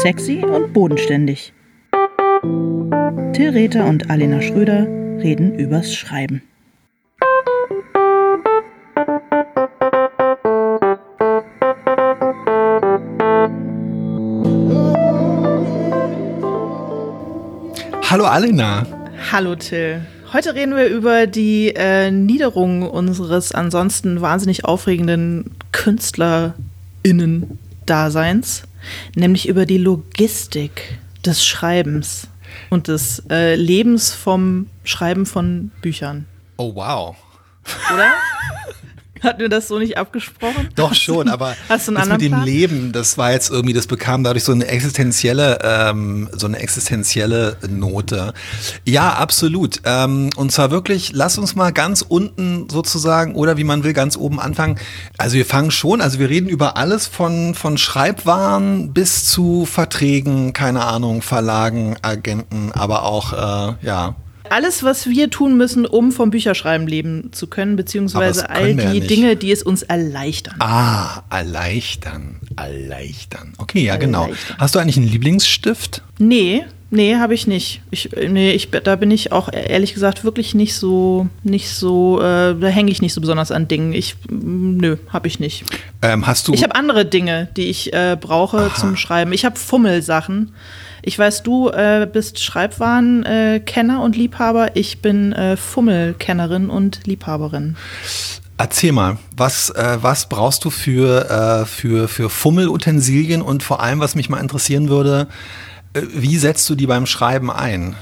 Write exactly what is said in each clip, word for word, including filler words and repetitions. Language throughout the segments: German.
Sexy und bodenständig. Till Rether und Alena Schröder reden übers Schreiben. Hallo Alena. Hallo Till. Heute reden wir über die äh, Niederung unseres ansonsten wahnsinnig aufregenden KünstlerInnen-Daseins, nämlich über die Logistik des Schreibens und des äh, Lebens vom Schreiben von Büchern. Oh wow. Oder? Hatten wir das so nicht abgesprochen? Doch schon, aber hast du einen das anderen mit dem Plan? Leben, das war jetzt irgendwie, das bekam dadurch so eine existenzielle, ähm, so eine existenzielle Note. Ja, absolut. Ähm, und zwar wirklich, lass uns mal ganz unten sozusagen oder wie man will, ganz oben anfangen. Also wir fangen schon, also wir reden über alles von von Schreibwaren bis zu Verträgen, keine Ahnung, Verlagen, Agenten, aber auch äh, ja. Alles, was wir tun müssen, um vom Bücherschreiben leben zu können, beziehungsweise all die ja Dinge, die es uns erleichtern. Ah, erleichtern, erleichtern. Okay, ja genau. Hast du eigentlich einen Lieblingsstift? Nee, nee, habe ich nicht. Ich, nee, ich, da bin ich auch ehrlich gesagt wirklich nicht so, nicht so, äh, da hänge ich nicht so besonders an Dingen. Ich, nö, habe ich nicht. Ähm, hast du? Ich habe andere Dinge, die ich äh, brauche Aha. zum Schreiben. Ich habe Fummelsachen. Ich weiß, du äh, bist Schreibwarenkenner äh, und Liebhaber. Ich bin äh, Fummelkennerin und Liebhaberin. Erzähl mal, was, äh, was brauchst du für, äh, für, für Fummelutensilien und vor allem, was mich mal interessieren würde, äh, wie setzt du die beim Schreiben ein?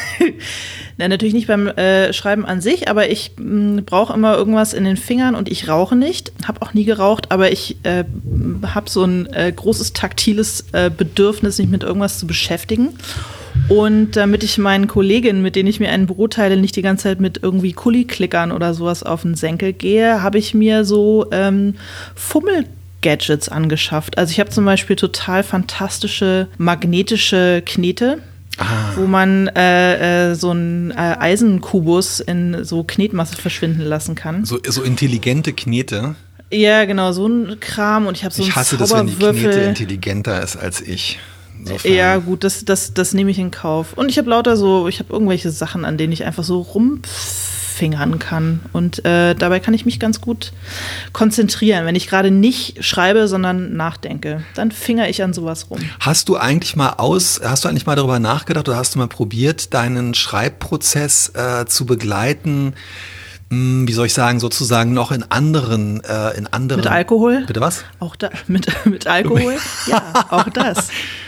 Na, natürlich nicht beim äh, Schreiben an sich, aber ich brauche immer irgendwas in den Fingern und ich rauche nicht, habe auch nie geraucht, aber ich äh, habe so ein äh, großes taktiles äh, Bedürfnis, mich mit irgendwas zu beschäftigen. Und damit ich meinen Kolleginnen, mit denen ich mir ein Büro teile, nicht die ganze Zeit mit irgendwie Kuli-Klickern oder sowas auf den Senkel gehe, habe ich mir so ähm, Fummel Gadgets angeschafft. Also ich habe zum Beispiel total fantastische magnetische Knete, Ah. wo man äh, äh, so einen äh, Eisenkubus in so Knetmasse verschwinden lassen kann. So, so intelligente Knete? Ja, genau, so ein Kram. Und ich habe so einen Zauberwürfel. Ich hasse das, wenn die Knete intelligenter ist als ich. Insofern. Ja, gut, das, das, das nehme ich in Kauf. Und ich habe lauter so, ich habe irgendwelche Sachen, an denen ich einfach so rumfingern kann. Und äh, dabei kann ich mich ganz gut konzentrieren. Wenn ich gerade nicht schreibe, sondern nachdenke, dann fingere ich an sowas rum. Hast du eigentlich mal aus, hast du eigentlich mal darüber nachgedacht oder hast du mal probiert, deinen Schreibprozess äh, zu begleiten? Hm, wie soll ich sagen, sozusagen noch in anderen, äh, in anderen. Mit Alkohol? Bitte was? Auch da, mit, mit Alkohol? Ja, auch das.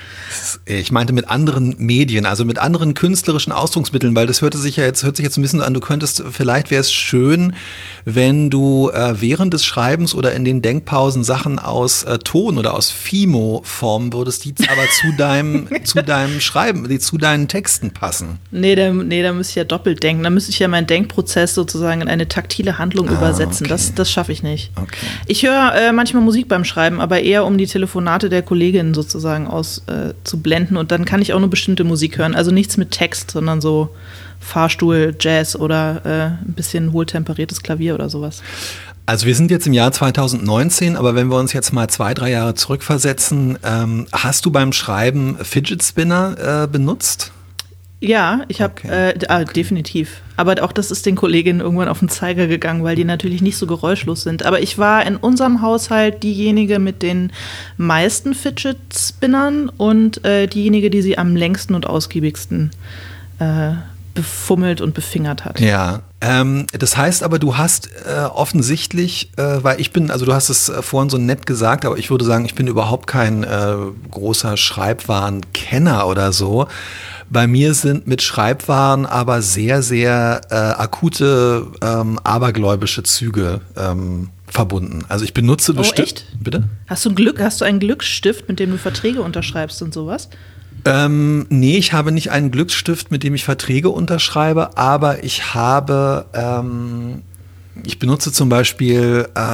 Ich meinte mit anderen Medien, also mit anderen künstlerischen Ausdrucksmitteln, weil das hörte sich ja jetzt, hört sich jetzt ein bisschen an, du könntest, vielleicht wäre es schön, wenn du äh, während des Schreibens oder in den Denkpausen Sachen aus äh, Ton oder aus Fimo formen würdest, die aber zu deinem, zu deinem Schreiben, die zu deinen Texten passen. Nee, da, nee, da müsste ich ja doppelt denken. Da müsste ich ja meinen Denkprozess sozusagen in eine taktile Handlung ah, übersetzen. Okay. Das, das schaffe ich nicht. Okay. Ich höre äh, manchmal Musik beim Schreiben, aber eher um die Telefonate der Kolleginnen sozusagen aus äh, zu blenden und dann kann ich auch nur bestimmte Musik hören. Also nichts mit Text, sondern so Fahrstuhl, Jazz oder äh, ein bisschen hohltemperiertes Klavier oder sowas. Also wir sind jetzt im Jahr zwanzig neunzehn, aber wenn wir uns jetzt mal zwei, drei Jahre zurückversetzen, ähm, hast du beim Schreiben Fidget Spinner äh, benutzt? Ja, ich habe okay. äh, ah, definitiv. Aber auch das ist den Kolleginnen irgendwann auf den Zeiger gegangen, weil die natürlich nicht so geräuschlos sind. Aber ich war in unserem Haushalt diejenige mit den meisten Fidget Spinnern und äh, diejenige, die sie am längsten und ausgiebigsten äh, befummelt und befingert hat. Ja, ähm, das heißt aber, du hast äh, offensichtlich, äh, weil ich bin, also du hast es äh, vorhin so nett gesagt, aber ich würde sagen, ich bin überhaupt kein äh, großer Schreibwarenkenner oder so. Bei mir sind mit Schreibwaren aber sehr, sehr äh, akute, ähm, abergläubische Züge ähm, verbunden. Also ich benutze oh, bestimmt. Echt? Bitte? Hast du ein Glück, hast du einen Glücksstift, mit dem du Verträge unterschreibst und sowas? Ähm, nee, ich habe nicht einen Glücksstift, mit dem ich Verträge unterschreibe, aber ich habe, ähm, ich benutze zum Beispiel, äh,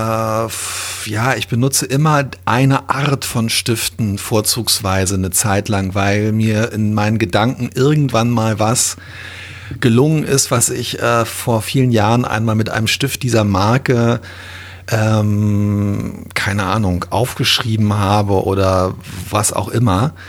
ja, ich benutze immer eine Art von Stiften vorzugsweise eine Zeit lang, weil mir in meinen Gedanken irgendwann mal was gelungen ist, was ich äh, vor vielen Jahren einmal mit einem Stift dieser Marke ähm, keine Ahnung, aufgeschrieben habe oder was auch immer.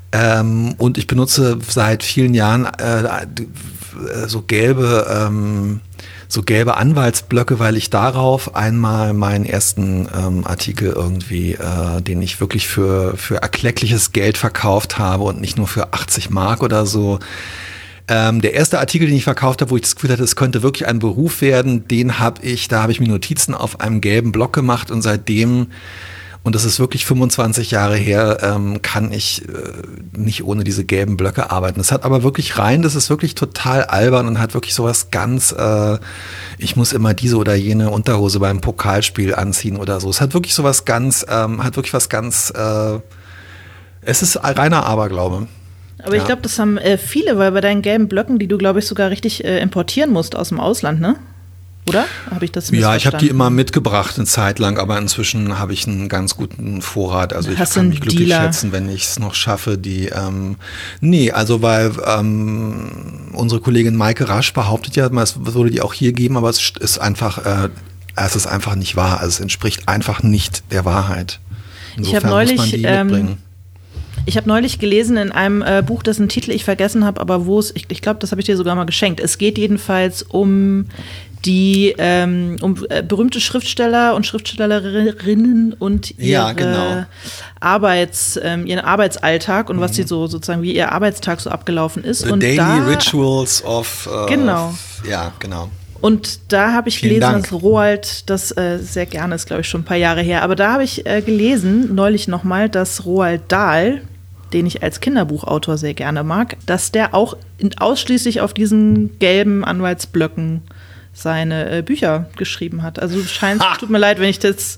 Ähm, und ich benutze seit vielen Jahren äh, so gelbe ähm, so gelbe Anwaltsblöcke, weil ich darauf einmal meinen ersten ähm, Artikel irgendwie, äh, den ich wirklich für, für erkleckliches Geld verkauft habe und nicht nur für achtzig Mark oder so. Ähm, der erste Artikel, den ich verkauft habe, wo ich das Gefühl hatte, es könnte wirklich ein Beruf werden, den habe ich, da habe ich mir Notizen auf einem gelben Block gemacht und seitdem, und das ist wirklich fünfundzwanzig Jahre her, ähm, kann ich äh, nicht ohne diese gelben Blöcke arbeiten. Das hat aber wirklich rein, das ist wirklich total albern und hat wirklich sowas ganz, äh, ich muss immer diese oder jene Unterhose beim Pokalspiel anziehen oder so. Es hat wirklich sowas ganz, ähm, hat wirklich was ganz, äh, es ist reiner Aberglaube. Aber ja. Ich glaube, das haben äh, viele, weil bei deinen gelben Blöcken, die du, glaube ich, sogar richtig äh, importieren musst aus dem Ausland, ne? Oder? Habe ich das Ja, ich habe die immer mitgebracht eine Zeit lang, aber inzwischen habe ich einen ganz guten Vorrat. Also Hast ich kann mich glücklich Dealer? schätzen, wenn ich es noch schaffe, die ähm, nee, also weil ähm, unsere Kollegin Maike Rasch behauptet ja, es würde die auch hier geben, aber es ist einfach, äh, es ist einfach nicht wahr. Also es entspricht einfach nicht der Wahrheit. Insofern ich habe neulich, muss man die ähm, mitbringen. Ich habe neulich gelesen in einem äh, Buch, dessen Titel ich vergessen habe, aber wo es, ich, ich glaube, das habe ich dir sogar mal geschenkt. Es geht jedenfalls um die ähm, um äh, berühmte Schriftsteller und Schriftstellerinnen und ihre ja, genau. Arbeits, ähm, ihren Arbeitsalltag und mhm. was sie so sozusagen, wie ihr Arbeitstag so abgelaufen ist. The und Daily da, Rituals of uh, genau. Ja, genau. Und da habe ich Vielen gelesen, Dank. dass Roald das äh, sehr gerne ist, glaube ich, schon ein paar Jahre her. Aber da habe ich äh, gelesen, neulich nochmal, dass Roald Dahl, den ich als Kinderbuchautor sehr gerne mag, dass der auch in, ausschließlich auf diesen gelben Anwaltsblöcken seine äh, Bücher geschrieben hat. Also du scheinst, ha. tut mir leid, wenn ich das,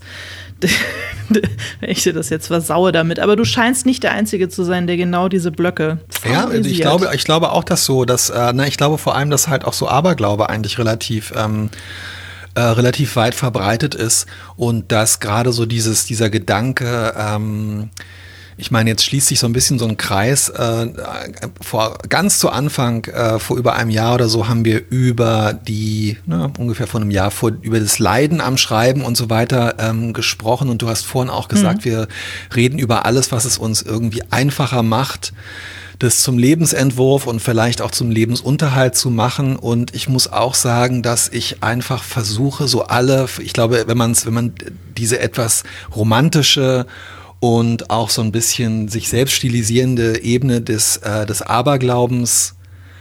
wenn ich dir das jetzt versaue damit, aber du scheinst nicht der Einzige zu sein, der genau diese Blöcke favorisiert. Ja, ich glaube, ich glaube auch, dass so, dass, äh, ne, ich glaube vor allem, dass halt auch so Aberglaube eigentlich relativ ähm, äh, relativ weit verbreitet ist und dass gerade so dieses, dieser Gedanke, ähm, ich meine, jetzt schließt sich so ein bisschen so ein Kreis. Äh, vor, ganz zu Anfang, äh, vor über einem Jahr oder so, haben wir über die, ne, ungefähr vor einem Jahr, vor, über das Leiden am Schreiben und so weiter ähm, gesprochen. Und du hast vorhin auch gesagt, mhm. wir reden über alles, was es uns irgendwie einfacher macht, das zum Lebensentwurf und vielleicht auch zum Lebensunterhalt zu machen. Und ich muss auch sagen, dass ich einfach versuche, so alle, ich glaube, wenn man es, wenn man diese etwas romantische und auch so ein bisschen sich selbst stilisierende Ebene des, äh, des Aberglaubens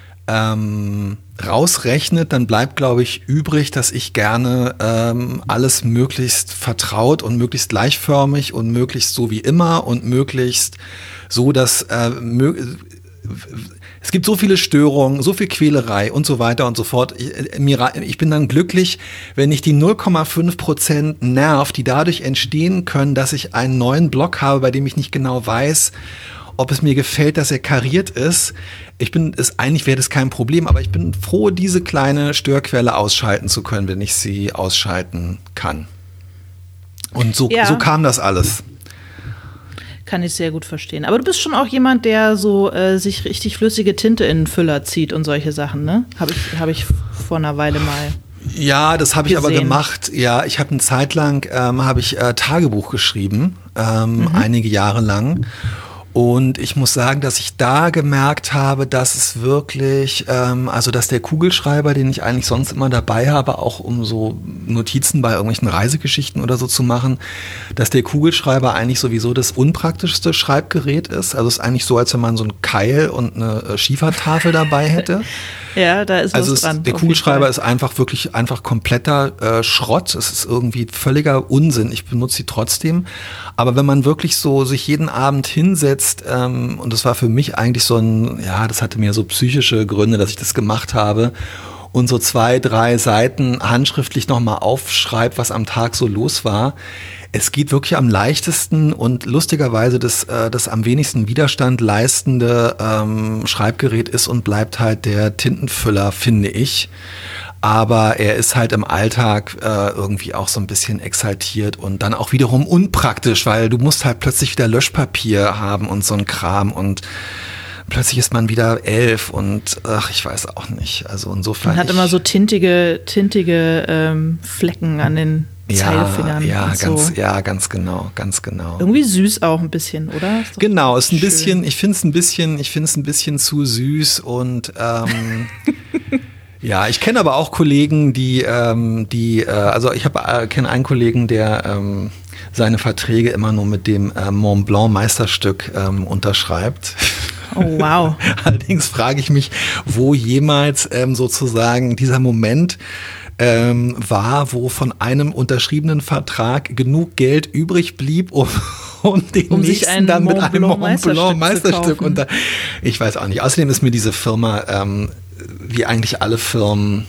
ähm, rausrechnet, dann bleibt, glaube ich, übrig, dass ich gerne ähm, alles möglichst vertraut und möglichst gleichförmig und möglichst so wie immer und möglichst so, dass äh, mö- es gibt so viele Störungen, so viel Quälerei und so weiter und so fort. Ich, ich bin dann glücklich, wenn ich die null Komma fünf Prozent Nerv, die dadurch entstehen können, dass ich einen neuen Block habe, bei dem ich nicht genau weiß, ob es mir gefällt, dass er kariert ist. Ich bin, es, eigentlich wäre das kein Problem, aber ich bin froh, diese kleine Störquelle ausschalten zu können, wenn ich sie ausschalten kann. Und so, ja. so kam das alles. Kann ich sehr gut verstehen. Aber du bist schon auch jemand, der so äh, sich richtig flüssige Tinte in den Füller zieht und solche Sachen, ne? Habe ich, hab ich vor einer Weile mal Ja, das habe ich aber gemacht. Ja, ich habe eine Zeit lang ähm, habe ich äh, Tagebuch geschrieben, ähm, mhm. einige Jahre lang. Und ich muss sagen, dass ich da gemerkt habe, dass es wirklich, ähm, also dass der Kugelschreiber, den ich eigentlich sonst immer dabei habe, auch um so Notizen bei irgendwelchen Reisegeschichten oder so zu machen, dass der Kugelschreiber eigentlich sowieso das unpraktischste Schreibgerät ist. Also es ist eigentlich so, als wenn man so einen Keil und eine Schiefertafel dabei hätte. Ja, da ist also was es, dran. Der Kugelschreiber ist einfach wirklich einfach kompletter äh, Schrott. Es ist irgendwie völliger Unsinn. Ich benutze sie trotzdem. Aber wenn man wirklich so sich jeden Abend hinsetzt, ähm, und das war für mich eigentlich so ein, ja, das hatte mir so psychische Gründe, dass ich das gemacht habe, und so zwei, drei Seiten handschriftlich nochmal aufschreibt, was am Tag so los war. Es geht wirklich am leichtesten und lustigerweise das, äh, das am wenigsten Widerstand leistende ähm, Schreibgerät ist und bleibt halt der Tintenfüller, finde ich. Aber er ist halt im Alltag äh, irgendwie auch so ein bisschen exaltiert und dann auch wiederum unpraktisch, weil du musst halt plötzlich wieder Löschpapier haben und so ein Kram und plötzlich ist man wieder elf und ach, ich weiß auch nicht. Also insofern. Man hat immer so tintige, tintige ähm, Flecken an den Zeilfingern. Ja, und ganz, so. ja, ganz genau, ganz genau. Irgendwie süß auch ein bisschen, oder? Ist Genau, ist ein schön. bisschen, ich finde es ein bisschen, ich finde es ein bisschen zu süß und ähm, ja, ich kenne aber auch Kollegen, die, ähm, die, äh, also ich habe äh, kenne einen Kollegen, der ähm, seine Verträge immer nur mit dem äh, Mont Blanc Meisterstück ähm, unterschreibt. Oh, wow. Allerdings frage ich mich, wo jemals ähm, sozusagen dieser Moment ähm, war, wo von einem unterschriebenen Vertrag genug Geld übrig blieb, um, um den Um sich nächsten ein dann mit Mont einem Blanc Mont Blanc Meisterstück Meisterstück zu unter. Ich weiß auch nicht. Außerdem ist mir diese Firma, ähm, wie eigentlich alle Firmen,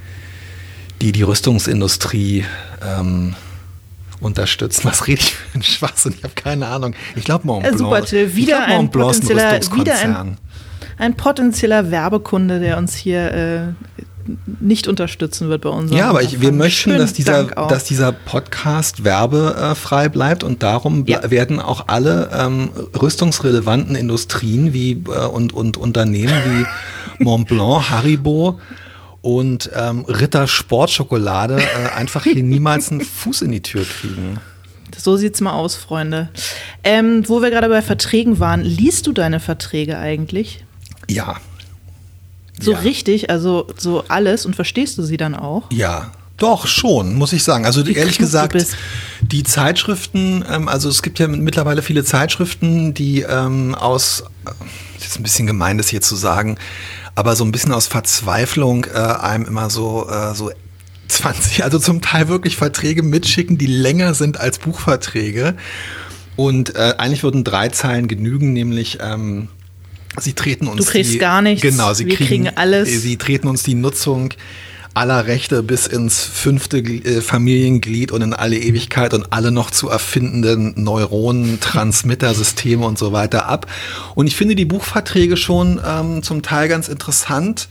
die die Rüstungsindustrie ähm, unterstützen. Was rede ich für einen Schwachsinn? Ich habe keine Ahnung. Ich glaube Mont Blanc. Äh, super, Till. Wieder ich glaub, ein Mont Blanc ist ein potenzieller, wieder Rüstungskonzern. ein, ein potenzieller Werbekunde, der uns hier äh, nicht unterstützen wird bei unserem Ja, aber ich, wir Anfang. möchten, Schönen dass dieser, Dank auch. dass dieser Podcast werbefrei bleibt und darum ble- Ja. werden auch alle ähm, rüstungsrelevanten Industrien wie äh, und, und Unternehmen wie Mont Blanc, Haribo und ähm, Ritter Sportschokolade äh, einfach hier niemals einen Fuß in die Tür kriegen. So sieht's mal aus, Freunde. Ähm, wo wir gerade bei Verträgen waren, liest du deine Verträge eigentlich? Ja. So Ja. richtig, also so alles, und verstehst du sie dann auch? Ja, doch, schon, muss ich sagen. Also Wie ehrlich klug du gesagt, bist. die Zeitschriften, ähm, also es gibt ja mittlerweile viele Zeitschriften, die ähm, aus, äh, ist jetzt ein bisschen gemein, das hier zu sagen, aber so ein bisschen aus Verzweiflung äh, einem immer so, äh, so zwanzig, also zum Teil wirklich Verträge mitschicken, die länger sind als Buchverträge. Und äh, eigentlich würden drei Zeilen genügen, nämlich ähm, sie treten uns Du kriegst die, gar nichts, genau, sie wir kriegen alles. Sie treten uns die Nutzung aller Rechte bis ins fünfte äh, Familienglied und in alle Ewigkeit und alle noch zu erfindenden Neuronen, Transmittersysteme und so weiter ab. Und ich finde die Buchverträge schon ähm, zum Teil ganz interessant.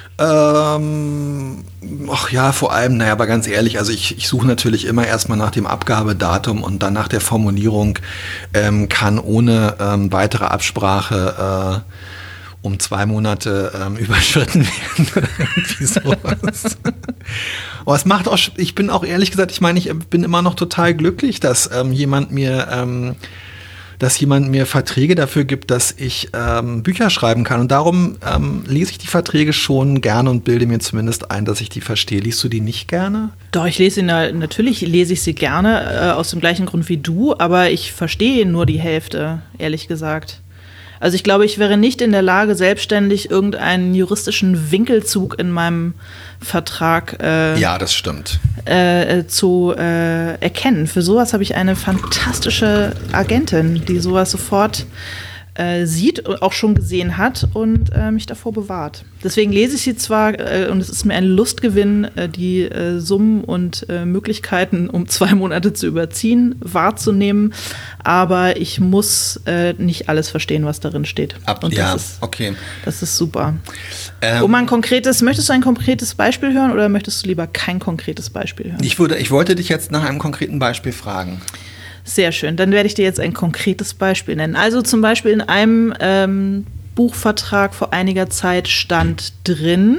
Ähm, ach ja, vor allem, naja, aber ganz ehrlich, also ich, ich suche natürlich immer erstmal nach dem Abgabedatum und dann nach der Formulierung, ähm, kann ohne ähm, weitere Absprache äh, um zwei Monate ähm, überschritten werden oder irgendwie sowas. Aber es macht auch, ich bin auch ehrlich gesagt, ich meine, ich bin immer noch total glücklich, dass ähm, jemand mir ähm, dass jemand mir Verträge dafür gibt, dass ich ähm, Bücher schreiben kann. Und darum ähm, lese ich die Verträge schon gerne und bilde mir zumindest ein, dass ich die verstehe. Liest du die nicht gerne? Doch, ich lese sie, na, natürlich lese ich sie gerne, äh, aus dem gleichen Grund wie du, aber ich verstehe nur die Hälfte, ehrlich gesagt. Also ich glaube, ich wäre nicht in der Lage, selbstständig irgendeinen juristischen Winkelzug in meinem Vertrag äh, Ja, das stimmt. äh, zu äh, erkennen. Für sowas habe ich eine fantastische Agentin, die sowas sofort äh, sieht und auch schon gesehen hat und äh, mich davor bewahrt. Deswegen lese ich sie zwar äh, und es ist mir ein Lustgewinn, äh, die äh, Summen und äh, Möglichkeiten um zwei Monate zu überziehen, wahrzunehmen, aber ich muss äh, nicht alles verstehen, was darin steht. Ab, und ja, das ist, okay. das ist super. Ähm, Um ein konkretes, möchtest du ein konkretes Beispiel hören oder möchtest du lieber kein konkretes Beispiel hören? ich, würde, ich wollte dich jetzt nach einem konkreten Beispiel fragen. Sehr schön, dann werde ich dir jetzt ein konkretes Beispiel nennen. Also zum Beispiel in einem ähm, Buchvertrag vor einiger Zeit stand drin,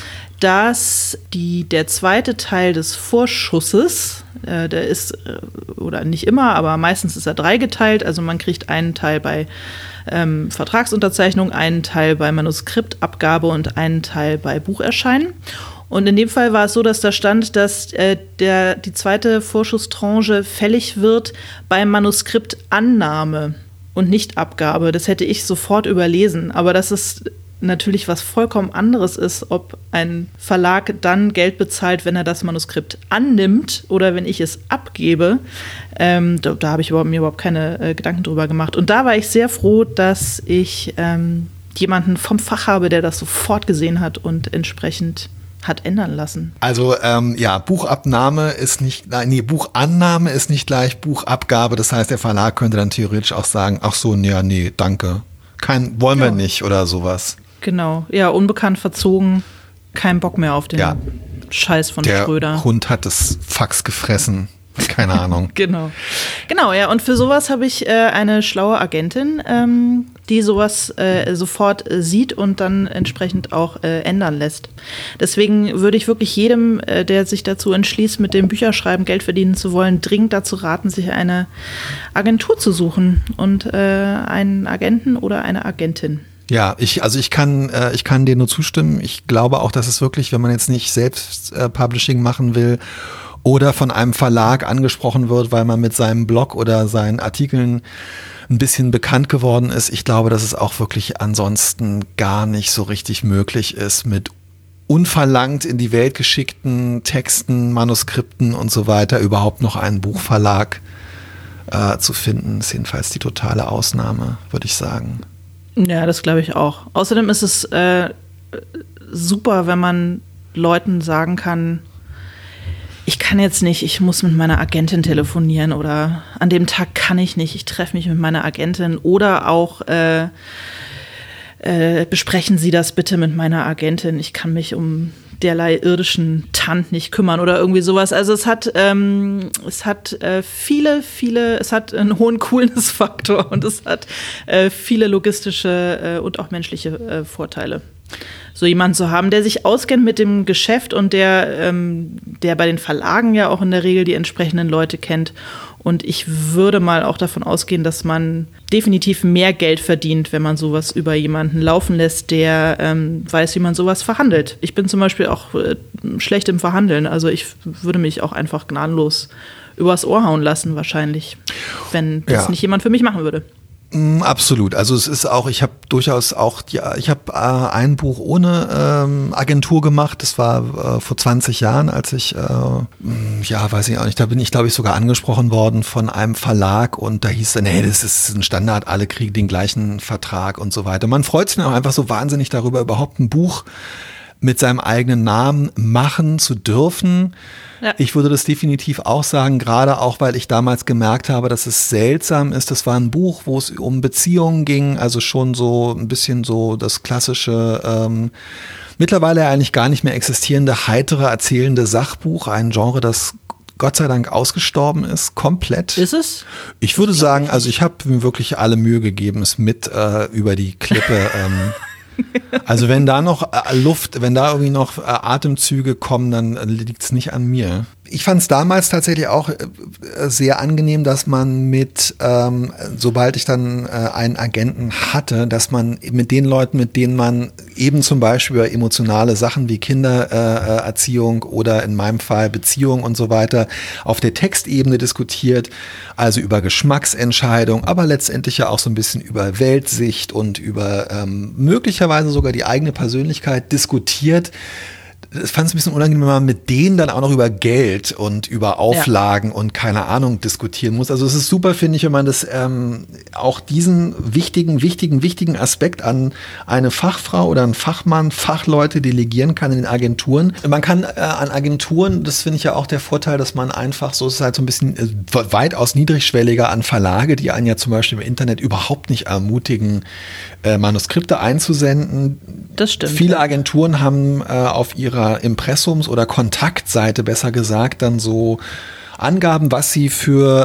dass die, der zweite Teil des Vorschusses, äh, der ist, äh, oder nicht immer, aber meistens ist er dreigeteilt, also man kriegt einen Teil bei ähm, Vertragsunterzeichnung, einen Teil bei Manuskriptabgabe und einen Teil bei Bucherscheinen. Und in dem Fall war es so, dass da stand, dass äh, der, die zweite Vorschusstranche fällig wird bei Manuskriptannahme und nicht Abgabe. Das hätte ich sofort überlesen. Aber dass es natürlich was vollkommen anderes ist, ob ein Verlag dann Geld bezahlt, wenn er das Manuskript annimmt oder wenn ich es abgebe, ähm, da, da habe ich überhaupt, mir überhaupt keine äh, Gedanken drüber gemacht. Und da war ich sehr froh, dass ich ähm, jemanden vom Fach habe, der das sofort gesehen hat und entsprechend hat ändern lassen. Also ähm, ja, Buchabnahme ist nicht, nee, Buchannahme ist nicht gleich Buchabgabe. Das heißt, der Verlag könnte dann theoretisch auch sagen, ach so, ja, nee, danke. Kein, wollen Ja. wir nicht oder sowas. Genau, ja, unbekannt verzogen, kein Bock mehr auf den Ja. Scheiß von Der Schröder. Hund hat das Fax gefressen. Keine Ahnung. Genau. Genau, ja. Und für sowas habe ich äh, eine schlaue Agentin, ähm, die sowas äh, sofort äh, sieht und dann entsprechend auch äh, ändern lässt. Deswegen würde ich wirklich jedem, äh, der sich dazu entschließt, mit dem Bücherschreiben Geld verdienen zu wollen, dringend dazu raten, sich eine Agentur zu suchen und äh, einen Agenten oder eine Agentin. Ja, ich, also ich kann, äh, ich kann dir nur zustimmen. Ich glaube auch, dass es wirklich, wenn man jetzt nicht selbst äh, Publishing machen will oder von einem Verlag angesprochen wird, weil man mit seinem Blog oder seinen Artikeln ein bisschen bekannt geworden ist. Ich glaube, dass es auch wirklich ansonsten gar nicht so richtig möglich ist, mit unverlangt in die Welt geschickten Texten, Manuskripten und so weiter überhaupt noch einen Buchverlag äh, zu finden. Das ist jedenfalls die totale Ausnahme, würde ich sagen. Ja, das glaube ich auch. Außerdem ist es äh, super, wenn man Leuten sagen kann, ich kann jetzt nicht, ich muss mit meiner Agentin telefonieren oder an dem Tag kann ich nicht, ich treffe mich mit meiner Agentin oder auch äh, äh, besprechen Sie das bitte mit meiner Agentin, ich kann mich um derlei irdischen Tand nicht kümmern oder irgendwie sowas. Also es hat, ähm, es hat äh, viele, viele, es hat einen hohen Coolness-Faktor und es hat äh, viele logistische äh, und auch menschliche äh, Vorteile. So jemanden zu haben, der sich auskennt mit dem Geschäft und der, ähm, der bei den Verlagen ja auch in der Regel die entsprechenden Leute kennt. Und ich würde mal auch davon ausgehen, dass man definitiv mehr Geld verdient, wenn man sowas über jemanden laufen lässt, der ähm, weiß, wie man sowas verhandelt. Ich bin zum Beispiel auch äh, schlecht im Verhandeln. Also ich würde mich auch einfach gnadenlos übers Ohr hauen lassen wahrscheinlich, wenn das ja. nicht jemand für mich machen würde. Absolut. Also es ist auch, ich habe durchaus auch, ja, ich habe äh, ein Buch ohne ähm, Agentur gemacht. Das war äh, vor zwanzig Jahren, als ich, äh, ja, weiß ich auch nicht, da bin ich, glaube ich, sogar angesprochen worden von einem Verlag und da hieß es, nee, das ist ein Standard, alle kriegen den gleichen Vertrag und so weiter. Man freut sich dann auch einfach so wahnsinnig darüber, überhaupt ein Buch mit seinem eigenen Namen machen zu dürfen. Ja. Ich würde das definitiv auch sagen, gerade auch, weil ich damals gemerkt habe, dass es seltsam ist. Das war ein Buch, wo es um Beziehungen ging, also schon so ein bisschen so das klassische, ähm, mittlerweile eigentlich gar nicht mehr existierende, heitere, erzählende Sachbuch, ein Genre, das Gott sei Dank ausgestorben ist, komplett. Ist es? Ich würde sagen, also ich habe mir wirklich alle Mühe gegeben, es mit äh, über die Klippe ähm, also wenn da noch Luft, wenn da irgendwie noch Atemzüge kommen, dann liegt es nicht an mir. Ich fand es damals tatsächlich auch sehr angenehm, dass man mit, ähm, sobald ich dann äh, einen Agenten hatte, dass man mit den Leuten, mit denen man eben zum Beispiel über emotionale Sachen wie Kindererziehung äh, oder in meinem Fall Beziehung und so weiter auf der Textebene diskutiert, also über Geschmacksentscheidung, aber letztendlich ja auch so ein bisschen über Weltsicht und über ähm, möglicherweise sogar die eigene Persönlichkeit diskutiert. Ich fand es ein bisschen unangenehm, wenn man mit denen dann auch noch über Geld und über Auflagen ja. und keine Ahnung diskutieren muss. Also es ist super, finde ich, wenn man das ähm, auch diesen wichtigen, wichtigen, wichtigen Aspekt an eine Fachfrau oder einen Fachmann, Fachleute delegieren kann in den Agenturen. Man kann äh, an Agenturen, das finde ich ja auch der Vorteil, dass man einfach so, es ist halt so ein bisschen äh, weitaus niedrigschwelliger an Verlage, die einen ja zum Beispiel im Internet überhaupt nicht ermutigen, äh, Manuskripte einzusenden. Das stimmt. Viele Agenturen haben äh, auf ihrer Impressums- oder Kontaktseite, besser gesagt, dann so Angaben, was sie für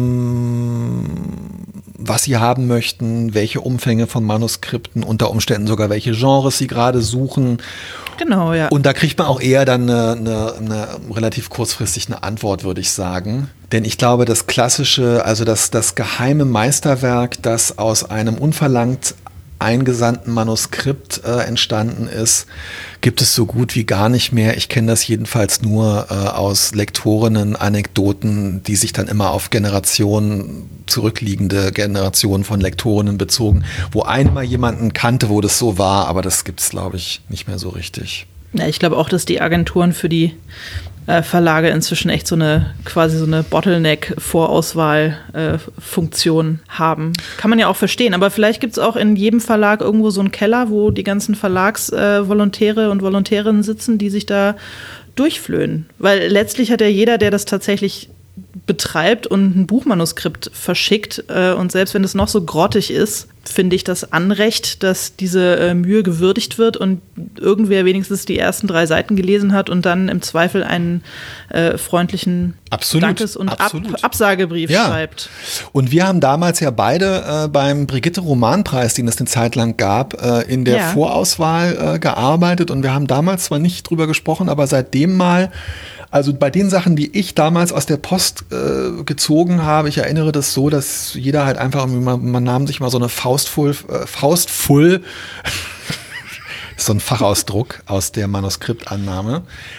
ähm, was sie haben möchten, welche Umfänge von Manuskripten, unter Umständen sogar welche Genres sie gerade suchen. Genau, ja. Und da kriegt man auch eher dann eine, eine, eine relativ kurzfristig eine Antwort, würde ich sagen. Denn ich glaube, das klassische, also das, das geheime Meisterwerk, das aus einem unverlangt eingesandten Manuskript äh, entstanden ist, gibt es so gut wie gar nicht mehr. Ich kenne das jedenfalls nur äh, aus Lektorinnen, Anekdoten, die sich dann immer auf Generationen, zurückliegende Generationen von Lektorinnen bezogen, wo einmal jemanden kannte, wo das so war, aber das gibt es, glaube ich, nicht mehr so richtig. Ja, ich glaube auch, dass die Agenturen für die äh, Verlage inzwischen echt so eine quasi so eine Bottleneck-Vorauswahl-Funktion äh, haben. Kann man ja auch verstehen, aber vielleicht gibt es auch in jedem Verlag irgendwo so einen Keller, wo die ganzen Verlagsvolontäre äh, und Volontärinnen sitzen, die sich da durchflöhen. Weil letztlich hat ja jeder, der das tatsächlich betreibt und ein Buchmanuskript verschickt äh, und selbst wenn es noch so grottig ist, finde ich das Anrecht, dass diese äh, Mühe gewürdigt wird und irgendwer wenigstens die ersten drei Seiten gelesen hat und dann im Zweifel einen äh, freundlichen absolut, Dankes- und Ab- Absagebrief ja. schreibt. Und wir haben damals ja beide äh, beim Brigitte-Romanpreis, den es eine Zeit lang gab, äh, in der ja. Vorauswahl äh, gearbeitet und wir haben damals zwar nicht drüber gesprochen, aber seitdem mal. Also bei den Sachen, die ich damals aus der Post äh, gezogen habe, ich erinnere das so, dass jeder halt einfach, man, man nahm sich mal so eine Faustfull, äh, Faustfull, so ein Fachausdruck aus der Manuskriptannahme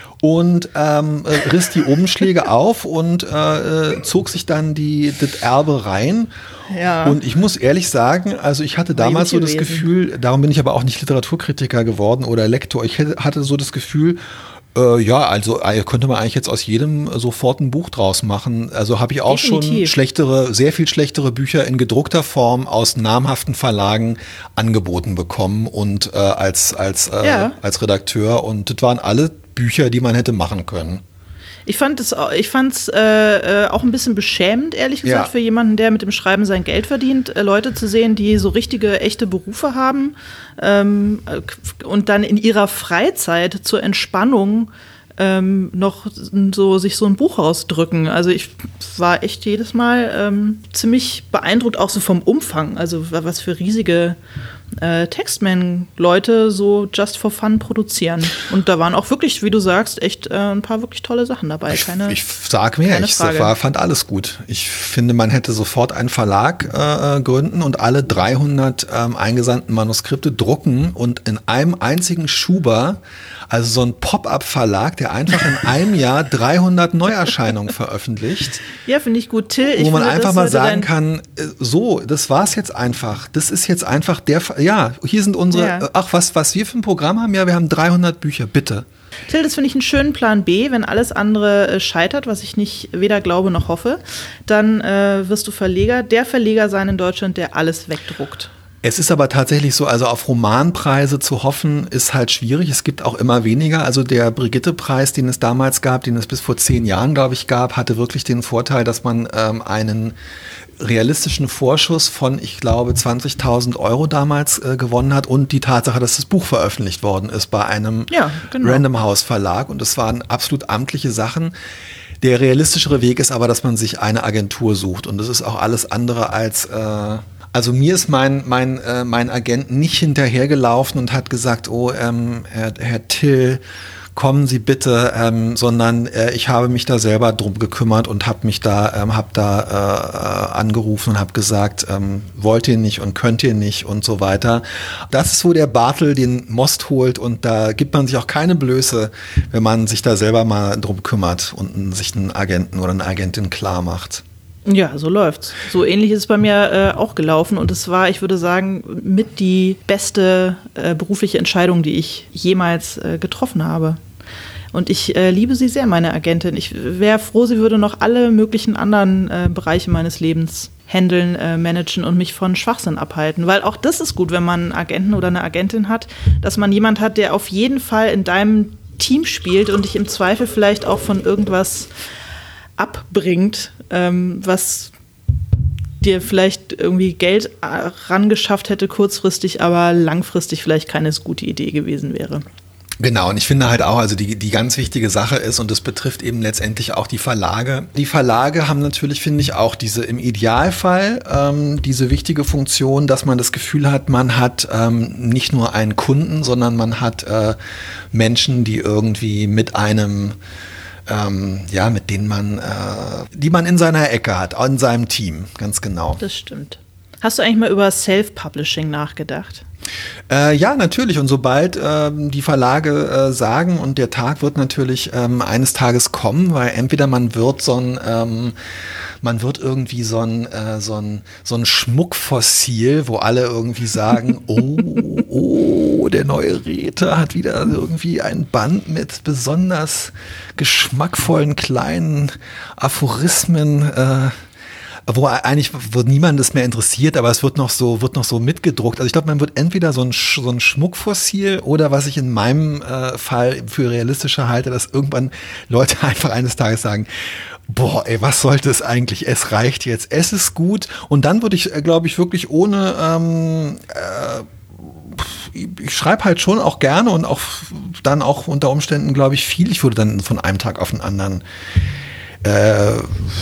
und ähm, äh, riss die Umschläge auf und äh, zog sich dann die, das Erbe rein. Ja. Und ich muss ehrlich sagen, also ich hatte damals so das gewesen. Gefühl, darum bin ich aber auch nicht Literaturkritiker geworden oder Lektor, ich hatte so das Gefühl, Äh, ja, also äh, könnte man eigentlich jetzt aus jedem sofort ein Buch draus machen. Also habe ich auch Definitiv. schon schlechtere, sehr viel schlechtere Bücher in gedruckter Form aus namhaften Verlagen angeboten bekommen und äh, als, als, äh, Ja. als Redakteur. Und das waren alle Bücher, die man hätte machen können. Ich fand es ich fand's, äh, auch ein bisschen beschämend, ehrlich gesagt, Ja. für jemanden, der mit dem Schreiben sein Geld verdient, äh, Leute zu sehen, die so richtige, echte Berufe haben ähm, und dann in ihrer Freizeit zur Entspannung ähm, noch so sich so ein Buch rausdrücken. Also ich war echt jedes Mal ähm, ziemlich beeindruckt, auch so vom Umfang, also was für riesige äh, Textman-Leute so just for fun produzieren. Und da waren auch wirklich, wie du sagst, echt äh, ein paar wirklich tolle Sachen dabei. Keine, ich sag mehr, keine ich Frage. war, fand alles gut. Ich finde, man hätte sofort einen Verlag äh, gründen und alle dreihundert ähm, eingesandten Manuskripte drucken und in einem einzigen Schuber, also so ein Pop-up-Verlag, der einfach in einem Jahr dreihundert Neuerscheinungen veröffentlicht. Ja, finde ich gut. Till, ich Wo man finde, einfach das mal sollte sagen dein- kann, äh, so, das war's jetzt einfach. Das ist jetzt einfach der, Fa- ja, hier sind unsere, Ja. äh, ach, was, was wir für ein Programm haben? Ja, wir haben dreihundert Bücher, bitte. Till, das finde ich einen schönen Plan B, wenn alles andere äh, scheitert, was ich nicht weder glaube noch hoffe, dann äh, wirst du Verleger, der Verleger sein in Deutschland, der alles wegdruckt. Es ist aber tatsächlich so, also auf Romanpreise zu hoffen, ist halt schwierig. Es gibt auch immer weniger. Also der Brigitte-Preis, den es damals gab, den es bis vor zehn Jahren, glaube ich, gab, hatte wirklich den Vorteil, dass man ähm, einen realistischen Vorschuss von, ich glaube, zwanzigtausend Euro damals äh, gewonnen hat und die Tatsache, dass das Buch veröffentlicht worden ist bei einem Ja, genau. Random House Verlag und es waren absolut amtliche Sachen. Der realistischere Weg ist aber, dass man sich eine Agentur sucht und das ist auch alles andere als... Äh, Also mir ist mein, mein, äh, mein Agent nicht hinterhergelaufen und hat gesagt, oh, ähm, Herr, Herr Till, kommen Sie bitte, ähm, sondern äh, ich habe mich da selber drum gekümmert und habe mich da, ähm, hab da äh, angerufen und habe gesagt, ähm, wollt ihr nicht und könnt ihr nicht und so weiter. Das ist, wo der Bartel den Most holt und da gibt man sich auch keine Blöße, wenn man sich da selber mal drum kümmert und sich einen Agenten oder eine Agentin klar macht. Ja, so läuft's. So ähnlich ist es bei mir äh, auch gelaufen und es war, ich würde sagen, mit die beste äh, berufliche Entscheidung, die ich jemals äh, getroffen habe. Und ich äh, liebe sie sehr, meine Agentin. Ich wäre froh, sie würde noch alle möglichen anderen äh, Bereiche meines Lebens handeln, äh, managen und mich von Schwachsinn abhalten. Weil auch das ist gut, wenn man einen Agenten oder eine Agentin hat, dass man jemand hat, der auf jeden Fall in deinem Team spielt und dich im Zweifel vielleicht auch von irgendwas abbringt, ähm, was dir vielleicht irgendwie Geld äh, rangeschafft hätte kurzfristig, aber langfristig vielleicht keine gute Idee gewesen wäre. Genau, und ich finde halt auch, also die, die ganz wichtige Sache ist, und das betrifft eben letztendlich auch die Verlage. Die Verlage haben natürlich, finde ich, auch diese im Idealfall ähm, diese wichtige Funktion, dass man das Gefühl hat, man hat ähm, nicht nur einen Kunden, sondern man hat äh, Menschen, die irgendwie mit einem Ähm, ja, mit denen man, äh, die man in seiner Ecke hat, in seinem Team, ganz genau. Das stimmt. Hast du eigentlich mal über Self-Publishing nachgedacht? Äh, ja, natürlich. Und sobald ähm, die Verlage äh, sagen, und der Tag wird natürlich ähm, eines Tages kommen, weil entweder man wird so ein, ähm, man wird irgendwie so ein, äh, so ein, so ein Schmuckfossil, wo alle irgendwie sagen, oh, oh, der neue Räte hat wieder irgendwie ein Band mit besonders geschmackvollen kleinen Aphorismen, äh, wo eigentlich wo niemand es mehr interessiert, aber es wird noch so wird noch so mitgedruckt. Also ich glaube, man wird entweder so ein, so ein Schmuckfossil oder was ich in meinem äh, Fall für realistischer halte, dass irgendwann Leute einfach eines Tages sagen, boah, ey, was sollte es eigentlich? Es reicht jetzt, es ist gut. Und dann würde ich, glaube ich, wirklich ohne ähm, äh, ich schreibe halt schon auch gerne und auch dann auch unter Umständen, glaube ich, viel. Ich würde dann von einem Tag auf den anderen äh,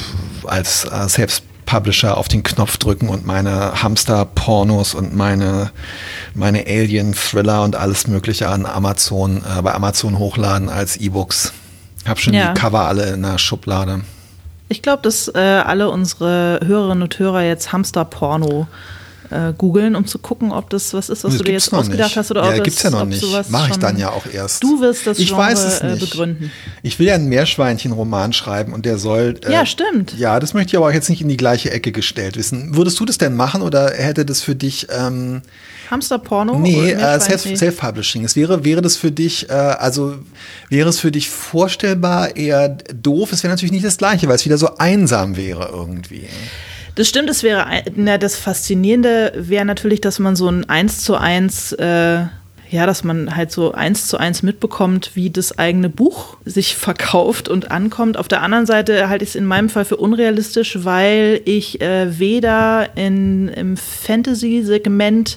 als äh, Self-Publisher auf den Knopf drücken und meine Hamster-Pornos und meine, meine Alien-Thriller und alles Mögliche an Amazon, äh, bei Amazon hochladen als E-Books. Ich habe schon ja. die Cover alle in der Schublade. Ich glaube, dass äh, alle unsere Hörerinnen und Hörer jetzt Hamster-Porno Äh, googeln, um zu gucken, ob das was ist, was das du dir jetzt ausgedacht nicht. hast oder ja, ob gibt's es ja noch nicht. Mache ich dann ja auch erst. Du wirst das ich Genre weiß es nicht. Äh, begründen. Ich will ja einen Meerschweinchen-Roman schreiben und der soll. Äh, ja, stimmt. Ja, das möchte ich aber auch jetzt nicht in die gleiche Ecke gestellt wissen. Würdest du das denn machen oder hätte das für dich ähm, Hamster-Porno? Nee, äh, Self- Self-Publishing. Es wäre, wäre das für dich, äh, also wäre es für dich vorstellbar eher doof? Es wäre natürlich nicht das Gleiche, weil es wieder so einsam wäre irgendwie. Das stimmt, es wäre, na, das Faszinierende wäre natürlich, dass man so ein eins zu eins, äh, ja, dass man halt so eins zu eins mitbekommt, wie das eigene Buch sich verkauft und ankommt. Auf der anderen Seite halte ich es in meinem Fall für unrealistisch, weil ich äh, weder in, im Fantasy-Segment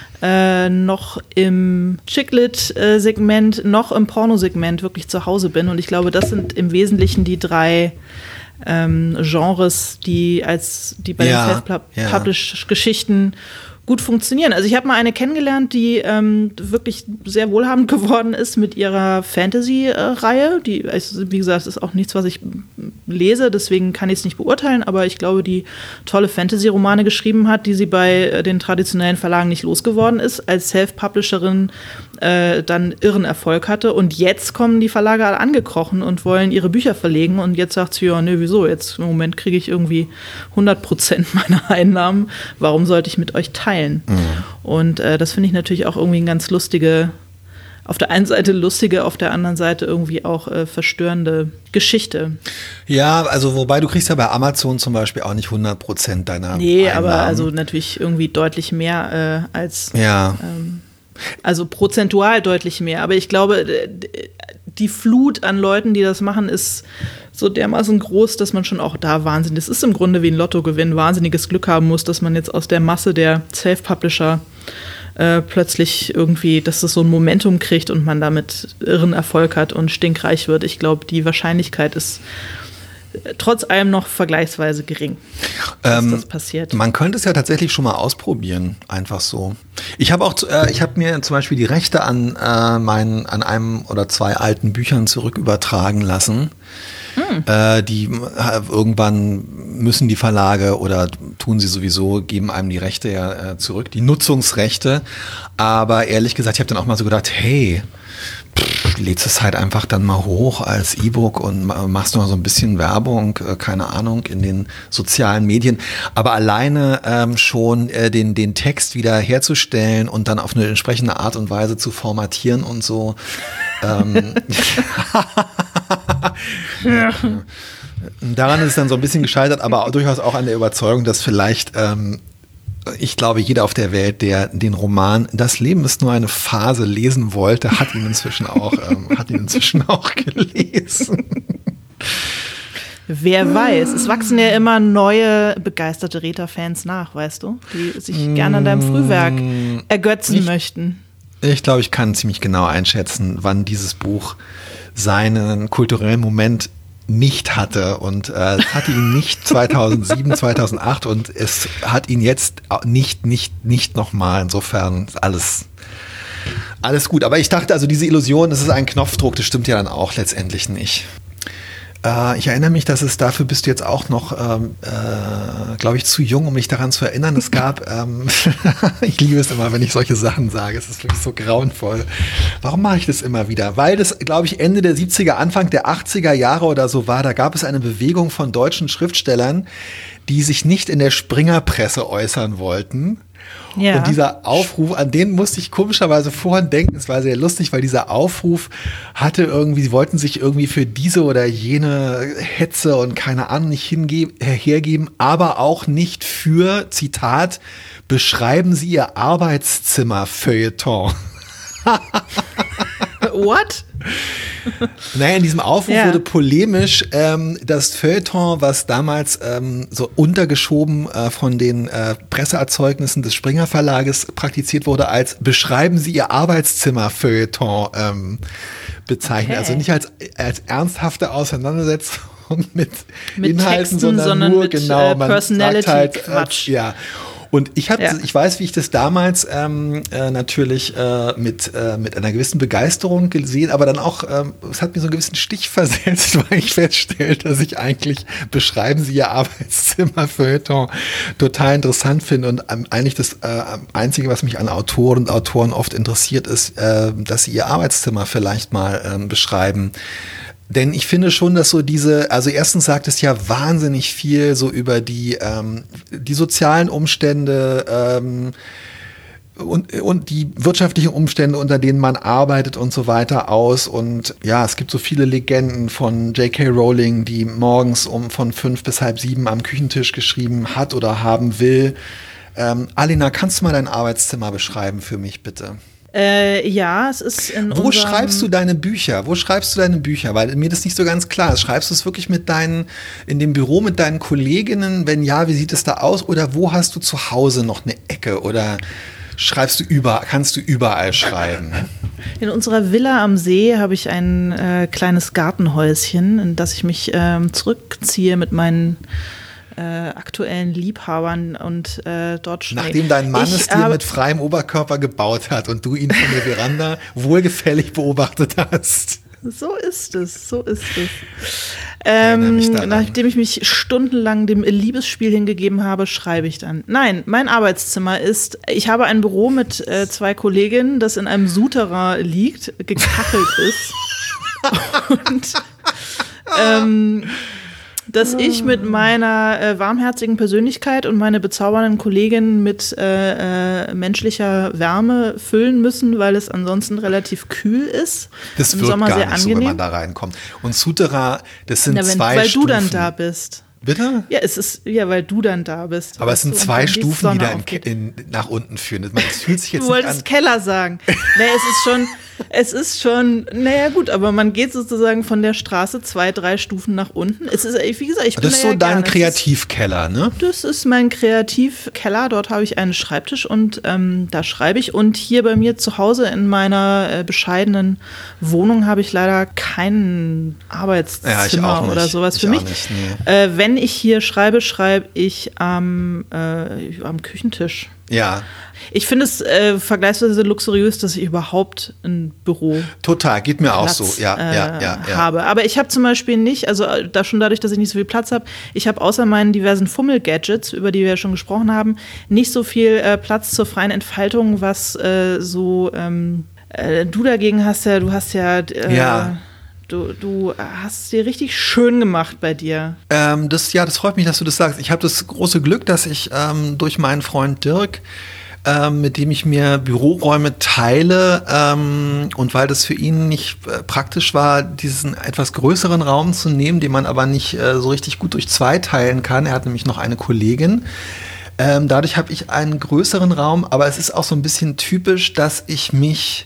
Äh, noch im Chicklit-Segment, noch im Pornosegment wirklich zu Hause bin. Und ich glaube, das sind im Wesentlichen die drei ähm, Genres, die als die bei ja, den Self-Publish-Geschichten gut funktionieren. Also ich habe mal eine kennengelernt, die ähm, wirklich sehr wohlhabend geworden ist mit ihrer Fantasy-Reihe. Die, also, wie gesagt, ist auch nichts, was ich lese, deswegen kann ich es nicht beurteilen, aber ich glaube, die tolle Fantasy-Romane geschrieben hat, die sie bei den traditionellen Verlagen nicht losgeworden ist, als Self-Publisherin äh, dann irren Erfolg hatte. Und jetzt kommen die Verlage alle angekrochen und wollen ihre Bücher verlegen und jetzt sagt sie, ja, nö, wieso? Jetzt im Moment kriege ich irgendwie hundert Prozent meiner Einnahmen. Warum sollte ich mit euch teilen? Mhm. Und äh, das finde ich natürlich auch irgendwie eine ganz lustige, auf der einen Seite lustige, auf der anderen Seite irgendwie auch äh, verstörende Geschichte. Ja, also wobei du kriegst ja bei Amazon zum Beispiel auch nicht hundert Prozent deiner Nee, Einnahmen. aber also natürlich irgendwie deutlich mehr äh, als, ja. ähm, also prozentual deutlich mehr. Aber ich glaube, die Flut an Leuten, die das machen, ist so dermaßen groß, dass man schon auch da wahnsinnig, das ist im Grunde wie ein Lottogewinn, wahnsinniges Glück haben muss, dass man jetzt aus der Masse der Self-Publisher äh, plötzlich irgendwie, dass das so ein Momentum kriegt und man damit irren Erfolg hat und stinkreich wird. Ich glaube, die Wahrscheinlichkeit ist trotz allem noch vergleichsweise gering, dass ähm, das passiert. Man könnte es ja tatsächlich schon mal ausprobieren, einfach so. Ich habe auch, äh, ich habe mir zum Beispiel die Rechte an äh, meinen, an einem oder zwei alten Büchern zurückübertragen lassen. Hm. Äh, die äh, irgendwann müssen die Verlage oder tun sie sowieso, geben einem die Rechte ja äh, zurück, die Nutzungsrechte. Aber ehrlich gesagt, ich habe dann auch mal so gedacht, hey, pff, lädst es halt einfach dann mal hoch als E-Book und machst noch so ein bisschen Werbung, äh, keine Ahnung, in den sozialen Medien. Aber alleine ähm, schon äh, den, den Text wieder herzustellen und dann auf eine entsprechende Art und Weise zu formatieren und so. ähm, ja. Daran ist es dann so ein bisschen gescheitert, aber durchaus auch an der Überzeugung, dass vielleicht, ähm, ich glaube, jeder auf der Welt, der den Roman Das Leben ist nur eine Phase lesen wollte, hat ihn inzwischen auch, ähm, hat ihn inzwischen auch gelesen. Wer weiß, es wachsen ja immer neue begeisterte Rita-Fans nach, weißt du, die sich mmh, gerne an deinem Frühwerk ergötzen ich, möchten. Ich glaube, ich kann ziemlich genau einschätzen, wann dieses Buch seinen kulturellen Moment nicht hatte und äh, es hatte ihn nicht zweitausendsieben, zweitausendacht und es hat ihn jetzt nicht, nicht, nicht nochmal. Insofern ist alles, alles gut. Aber ich dachte also, diese Illusion, das ist ein Knopfdruck, das stimmt ja dann auch letztendlich nicht. Äh, ich erinnere mich, dass es dafür bist du jetzt auch noch, ähm, äh, glaube ich, zu jung, um mich daran zu erinnern. Es gab, ähm, ich liebe es immer, wenn ich solche Sachen sage. Es ist wirklich so grauenvoll. Warum mache ich das immer wieder? Weil das, glaube ich, Ende der siebziger, Anfang der achtziger Jahre oder so war. Da gab es eine Bewegung von deutschen Schriftstellern, die sich nicht in der Springerpresse äußern wollten. Ja. Und dieser Aufruf, an den musste ich komischerweise vorhin denken, es war sehr lustig, weil dieser Aufruf hatte irgendwie, sie wollten sich irgendwie für diese oder jene Hetze und keine Ahnung nicht hingeben, hergeben, aber auch nicht für, Zitat, beschreiben Sie Ihr Arbeitszimmer-Feuilleton. What? Naja, in diesem Aufruf ja. wurde polemisch ähm, das Feuilleton, was damals ähm, so untergeschoben äh, von den äh, Presseerzeugnissen des Springer Verlages praktiziert wurde, als beschreiben Sie Ihr Arbeitszimmer-Feuilleton ähm, bezeichnet. Okay. Also nicht als, als ernsthafte Auseinandersetzung mit, mit Inhalten, Texten, sondern, sondern nur mit, genau, äh, man Personality sagt halt, Quatsch. Äh, ja. Und ich hab, ja. ich weiß, wie ich das damals ähm, äh, natürlich äh, mit, äh, mit einer gewissen Begeisterung gesehen, aber dann auch, ähm, es hat mir so einen gewissen Stich versetzt, weil ich feststellte, dass ich eigentlich beschreiben Sie Ihr Arbeitszimmer-Feuilleton total interessant finde und ähm, eigentlich das äh, Einzige, was mich an Autoren und Autoren oft interessiert, ist, äh, dass sie ihr Arbeitszimmer vielleicht mal ähm, beschreiben. Denn ich finde schon, dass so diese, also erstens sagt es ja wahnsinnig viel so über die, ähm, die sozialen Umstände ähm, und, und die wirtschaftlichen Umstände, unter denen man arbeitet und so weiter aus. Und ja, es gibt so viele Legenden von J K Rowling, die morgens um von fünf bis halb sieben am Küchentisch geschrieben hat oder haben will. Ähm, Alina, kannst du mal dein Arbeitszimmer beschreiben für mich, bitte? Äh, ja, es ist in Wo schreibst du deine Bücher? Wo schreibst du deine Bücher? Weil mir das nicht so ganz klar ist. Schreibst du es wirklich mit deinen, in dem Büro mit deinen Kolleginnen? Wenn ja, wie sieht es da aus? Oder wo hast du zu Hause noch eine Ecke? Oder schreibst du überall, kannst du überall schreiben? In unserer Villa am See habe ich ein äh, kleines Gartenhäuschen, in das ich mich ähm, zurückziehe mit meinen Äh, aktuellen Liebhabern und äh, dort schnell. Nachdem dein Mann ich, es dir aber, mit freiem Oberkörper gebaut hat und du ihn von der Veranda wohlgefällig beobachtet hast. So ist es, so ist es. Ähm, nachdem ich mich stundenlang dem Liebesspiel hingegeben habe, schreibe ich dann. Nein, mein Arbeitszimmer ist, ich habe ein Büro mit äh, zwei Kolleginnen, das in einem Souterrain liegt, gekachelt ist. Und ähm, dass ich mit meiner äh, warmherzigen Persönlichkeit und meine bezaubernden Kolleginnen mit äh, äh, menschlicher Wärme füllen müssen, weil es ansonsten relativ kühl ist. Das Im wird Sommer gar sehr nicht angenehm. so, wenn man da reinkommt. Und Souterrain, das sind ja, wenn, zwei weil Stufen. Weil du dann da bist. Bitte? Ja, es ist, ja, weil du dann da bist. Aber es sind zwei Stufen, die da im, aufgeht. in, nach unten führen. Es fühlt sich jetzt du wolltest nicht an. Keller sagen. Nee, es ist schon, es ist schon, naja gut, aber man geht sozusagen von der Straße zwei, drei Stufen nach unten. Es ist, wie gesagt, ich bin Das ist da so ja dein gerne. Kreativkeller, ne? Das ist mein Kreativkeller. Dort habe ich einen Schreibtisch und ähm, da schreibe ich. Und hier bei mir zu Hause in meiner äh, bescheidenen Wohnung habe ich leider kein Arbeitszimmer ja, ich auch nicht. oder sowas ich für mich. Nicht, nee. äh, wenn ich hier schreibe, schreibe ich am, äh, am Küchentisch. Ja. Ich finde es äh, vergleichsweise luxuriös, dass ich überhaupt ein Büro Total, geht mir Platz, auch so. Ja, äh, ja, ja, ja. habe. Aber ich habe zum Beispiel nicht, also da schon dadurch, dass ich nicht so viel Platz habe, ich habe außer meinen diversen Fummel-Gadgets, über die wir ja schon gesprochen haben, nicht so viel äh, Platz zur freien Entfaltung, was äh, so ähm, äh, du dagegen hast ja, du hast ja, äh, ja. Du, du hast es dir richtig schön gemacht bei dir. Ähm, das, ja, das freut mich, dass du das sagst. Ich habe das große Glück, dass ich ähm, durch meinen Freund Dirk, ähm, mit dem ich mir Büroräume teile ähm, und weil das für ihn nicht äh, praktisch war, diesen etwas größeren Raum zu nehmen, den man aber nicht äh, so richtig gut durch zwei teilen kann. Er hat nämlich noch eine Kollegin. Ähm, dadurch habe ich einen größeren Raum, aber es ist auch so ein bisschen typisch, dass ich mich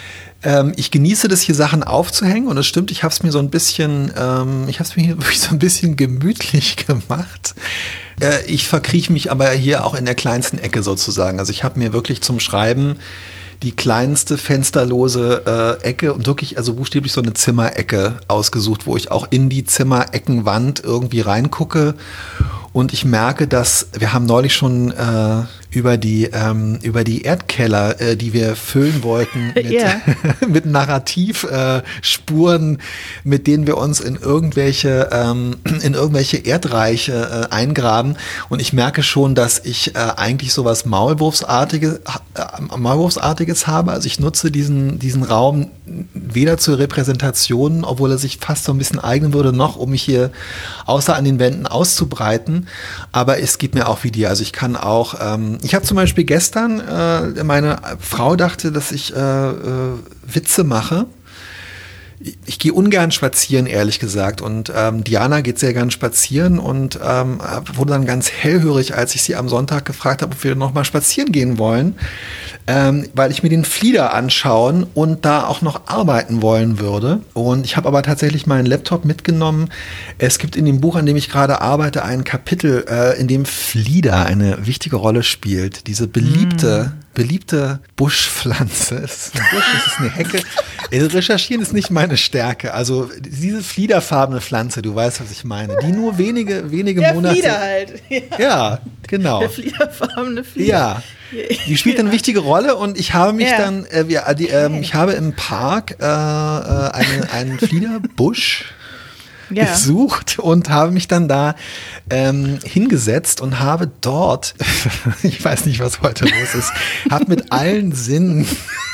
Ich genieße das, hier Sachen aufzuhängen und es stimmt, ich habe es mir so ein bisschen, ähm, ich habe es mir hier wirklich so ein bisschen gemütlich gemacht. Äh, ich verkrieche mich aber hier auch in der kleinsten Ecke sozusagen. Also ich habe mir wirklich zum Schreiben die kleinste fensterlose äh, Ecke und wirklich, also buchstäblich so eine Zimmerecke ausgesucht, wo ich auch in die Zimmereckenwand irgendwie reingucke. Und ich merke, dass wir haben neulich schon äh, über die ähm, über die Erdkeller, äh, die wir füllen wollten, mit, yeah. mit Narrativspuren, äh, mit denen wir uns in irgendwelche ähm, in irgendwelche Erdreiche äh, eingraben. Und ich merke schon, dass ich äh, eigentlich sowas Maulwurfsartiges, äh, Maulwurfsartiges habe. Also ich nutze diesen diesen Raum weder zur Repräsentation, obwohl er sich fast so ein bisschen eignen würde, noch um mich hier außer an den Wänden auszubreiten. lassen. Aber es geht mir auch wie dir. Also ich kann auch, ähm, ich habe zum Beispiel gestern, äh, meine Frau dachte, dass ich äh, äh, Witze mache. Ich gehe ungern spazieren, ehrlich gesagt. Und ähm, Diana geht sehr gern spazieren und ähm, wurde dann ganz hellhörig, als ich sie am Sonntag gefragt habe, ob wir noch mal spazieren gehen wollen, ähm, weil ich mir den Flieder anschauen und da auch noch arbeiten wollen würde. Und ich habe aber tatsächlich meinen Laptop mitgenommen. Es gibt in dem Buch, an dem ich gerade arbeite, ein Kapitel, äh, in dem Flieder eine wichtige Rolle spielt. Diese beliebte, mm. beliebte Buschpflanze. Es ist ein Busch, es ist eine Hecke. Recherchieren ist nicht meine Stärke. Also diese fliederfarbene Pflanze, du weißt, was ich meine, die nur wenige, wenige Der Monate... Flieder halt. Ja, ja, genau. Der fliederfarbene Flieder. Ja, die spielt eine wichtige Rolle und ich habe mich ja. dann, äh, ja, die, äh, ich habe im Park äh, eine, einen Fliederbusch ja. gesucht und habe mich dann da ähm, hingesetzt und habe dort, ich weiß nicht, was heute los ist, habe mit allen Sinnen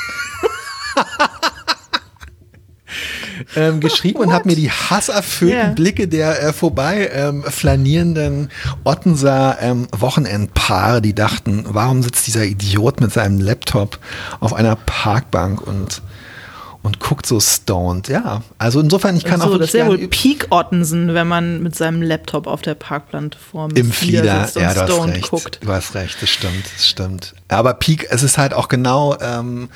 Ähm, geschrieben oh, und habe mir die hasserfüllten yeah. Blicke der äh, vorbei ähm, flanierenden Ottenser ähm, Wochenendpaare, die dachten, warum sitzt dieser Idiot mit seinem Laptop auf einer Parkbank und und guckt so stoned. Ja, also insofern, ich kann so, auch wirklich das ist ja wohl Peak Ottensen, wenn man mit seinem Laptop auf der Parkplattform im Flieder sitzt und ja, du hast stoned recht. guckt. Du hast recht, das stimmt, das stimmt. Aber Peak, es ist halt auch genau ähm,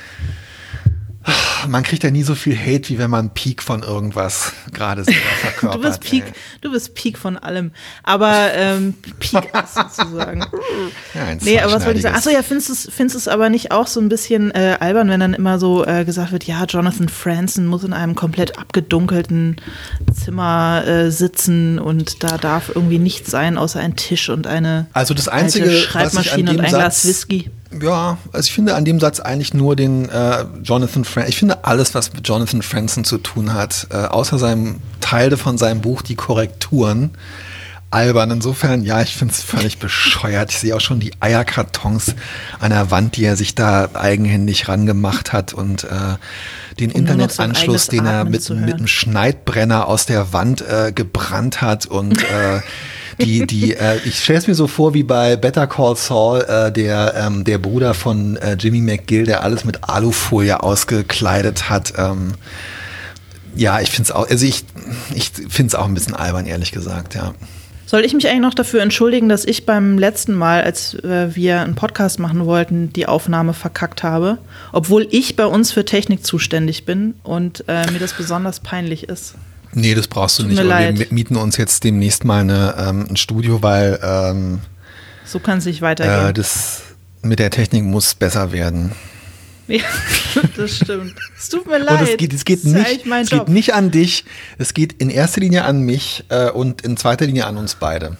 man kriegt ja nie so viel Hate, wie wenn man Peak von irgendwas gerade selber verkörpert. Du bist Peak, ey. du bist Peak von allem. Aber ähm, Peak Ass sozusagen. Ja, ein nee, aber was wollte ich sagen? Achso, ja, findest du findest es aber nicht auch so ein bisschen äh, albern, wenn dann immer so äh, gesagt wird, ja, Jonathan Franzen muss in einem komplett abgedunkelten Zimmer äh, sitzen und da darf irgendwie nichts sein, außer ein Tisch und eine also das Einzige, alte Schreibmaschine und ein Satz, Glas Whisky. Ja, also ich finde an dem Satz eigentlich nur den äh, Jonathan Franzen, ich finde alles, was mit Jonathan Franzen zu tun hat, äh, außer seinem Teil von seinem Buch, die Korrekturen, albern. Insofern, ja, ich finde es völlig bescheuert. Ich sehe auch schon die Eierkartons an der Wand, die er sich da eigenhändig rangemacht hat und äh, den um Internetanschluss, so den er mit, mit einem Schneidbrenner aus der Wand äh, gebrannt hat und äh, Die, die, äh, ich stelle es mir so vor wie bei Better Call Saul, äh, der, ähm, der Bruder von äh, Jimmy McGill, der alles mit Alufolie ausgekleidet hat. Ähm, ja, ich finde es auch, also ich, ich finde es auch ein bisschen albern, ehrlich gesagt, ja. Soll ich mich eigentlich noch dafür entschuldigen, dass ich beim letzten Mal, als äh, wir einen Podcast machen wollten, die Aufnahme verkackt habe? Obwohl ich bei uns für Technik zuständig bin und äh, mir das besonders peinlich ist. Nee, das brauchst du Tut nicht. mir leid. Wir mieten uns jetzt demnächst mal eine, ähm, ein Studio, weil ähm, so kann es nicht weitergehen. Äh, das mit der Technik muss besser werden. Ja, das stimmt. Es tut mir leid. Und es geht, es geht, nicht, es geht nicht an dich, es geht in erster Linie an mich äh, und in zweiter Linie an uns beide.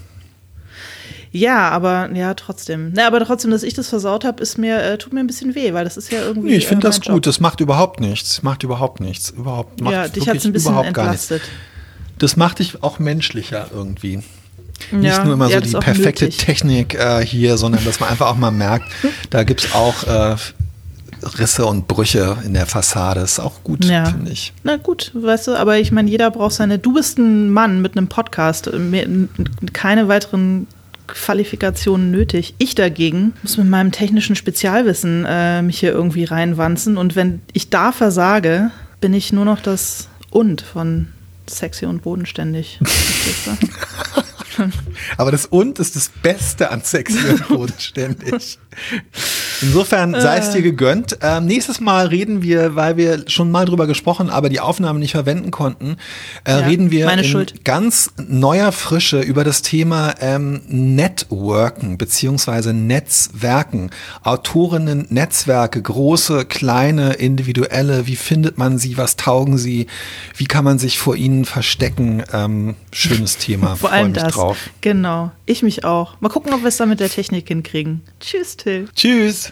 Ja, aber ja, trotzdem. Na, aber trotzdem, dass ich das versaut habe, ist mir äh, tut mir ein bisschen weh, weil das ist ja irgendwie. Nee, ich finde äh, das gut. Job. Das macht überhaupt nichts. Macht überhaupt nichts. Überhaupt macht ja, dich hat es ein bisschen entlastet. Das macht dich auch menschlicher irgendwie. Nicht ja, nur immer ja, so die perfekte nötig. Technik äh, hier, sondern dass man einfach auch mal merkt, da gibt es auch äh, Risse und Brüche in der Fassade. Ist auch gut, ja. finde ich. Na gut, weißt du, aber ich meine, jeder braucht seine. Du bist ein Mann mit einem Podcast, keine weiteren Qualifikationen nötig. Ich dagegen muss mit meinem technischen Spezialwissen äh, mich hier irgendwie reinwanzen und wenn ich da versage, bin ich nur noch das Und von sexy und bodenständig. Aber das Und ist das Beste an sexy und bodenständig. Insofern sei es dir gegönnt. Ähm, nächstes Mal reden wir, weil wir schon mal drüber gesprochen, aber die Aufnahme nicht verwenden konnten, äh, ja, reden wir in Schuld. ganz neuer Frische über das Thema ähm, Networken beziehungsweise Netzwerken. Autorinnen, Netzwerke, große, kleine, individuelle. Wie findet man sie? Was taugen sie? Wie kann man sich vor ihnen verstecken? Ähm, schönes Thema. Vor allem das. Drauf. Genau. Ich mich auch. Mal gucken, ob wir es da mit der Technik hinkriegen. Tschüss, Till. Tschüss.